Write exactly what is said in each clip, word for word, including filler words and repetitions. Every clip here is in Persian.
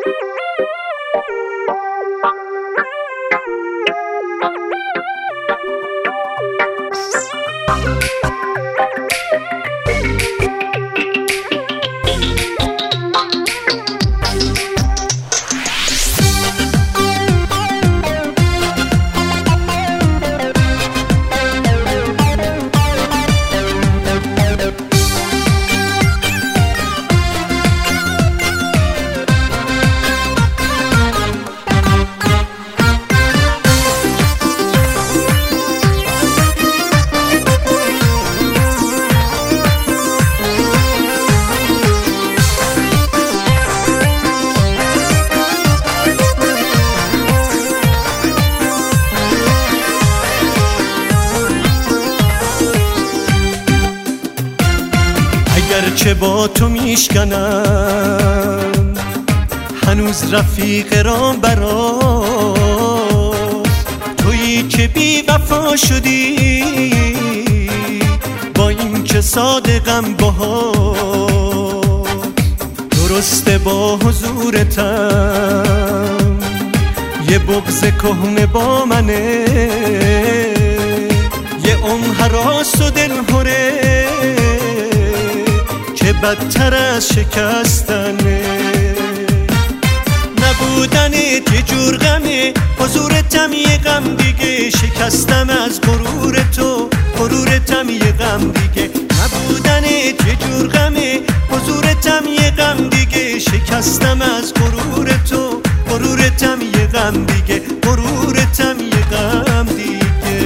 اگرچه با تو میشکنم هنوز رفیق رام براست، تویی که بی وفا شدی با این که صادقم باهات. درسته با حضورتم یه بغض کهنه با منه، یه عمر هراس و دلهوره که بدتر از شکستنه. نبودنت یه جور غمه، حضورتم یه غم دیگه. شکستم از غرور تو، غرورتم یه غم دیگه. نبودنت یه جور غمه، حضورتم یه غم دیگه. شکستم از غرور تو، غرورتم یه غم دیگه. غرورتم یه غم دیگه.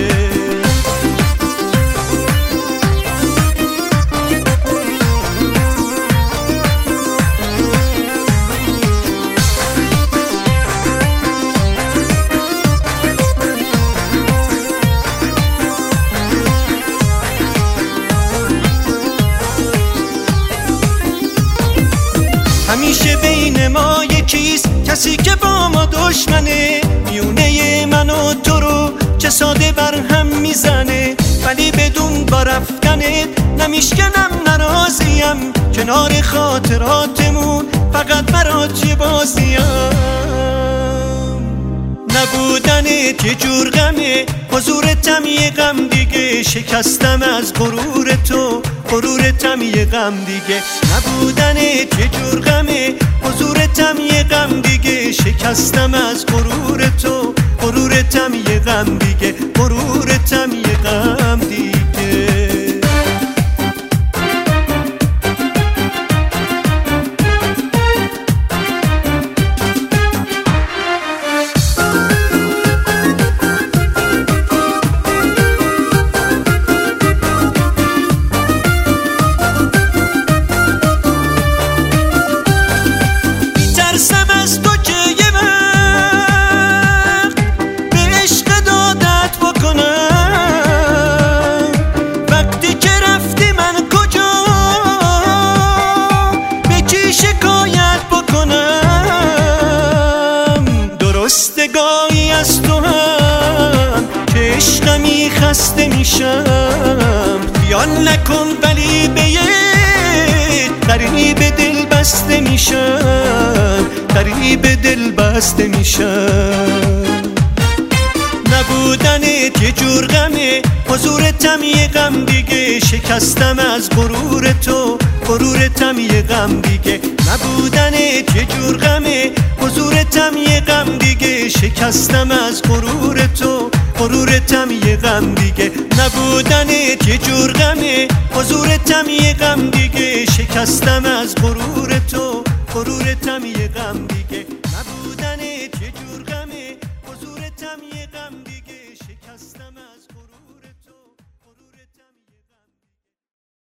همیشه بین ما یکیست کسی که با ما دشمنه، میونه من و تو رو چه ساده بر هم میزنه. ولی بدون با رفتنت نمیشکنم، ناراضیم. کنار خاطراتمون فقط برات یه بازیم. نبودنت یه جور غمه، حضورتم یه غم دیگه. شکستم از غرور تو، غرورتم یه غم دیگه. نبودنت یه جور غمه، حضورتم یه غم دیگه. شکستم از غرور تو، غرورتم یه غم دیگه. غرورتم یه غم دیگه. رستگاهی از تو هم که عشقمی خسته میشم. خیال نکن ولی به یه غریب دل بسته میشم، غریب دل بسته میشم. نبودنت یه جور غمه، حضورتم یه غم دیگه. شکستم از غرور تو، غرورتم یه غم دیگه. نبودنت یه جور غمه، حضورتم یه غم دیگه. شکستم از غرور تو، غرورتم یه غم دیگه. نبودنت یه جور غمه، حضورتم یه غم دیگه. شکستم از غرور تو، غرورتم یه غم دیگه.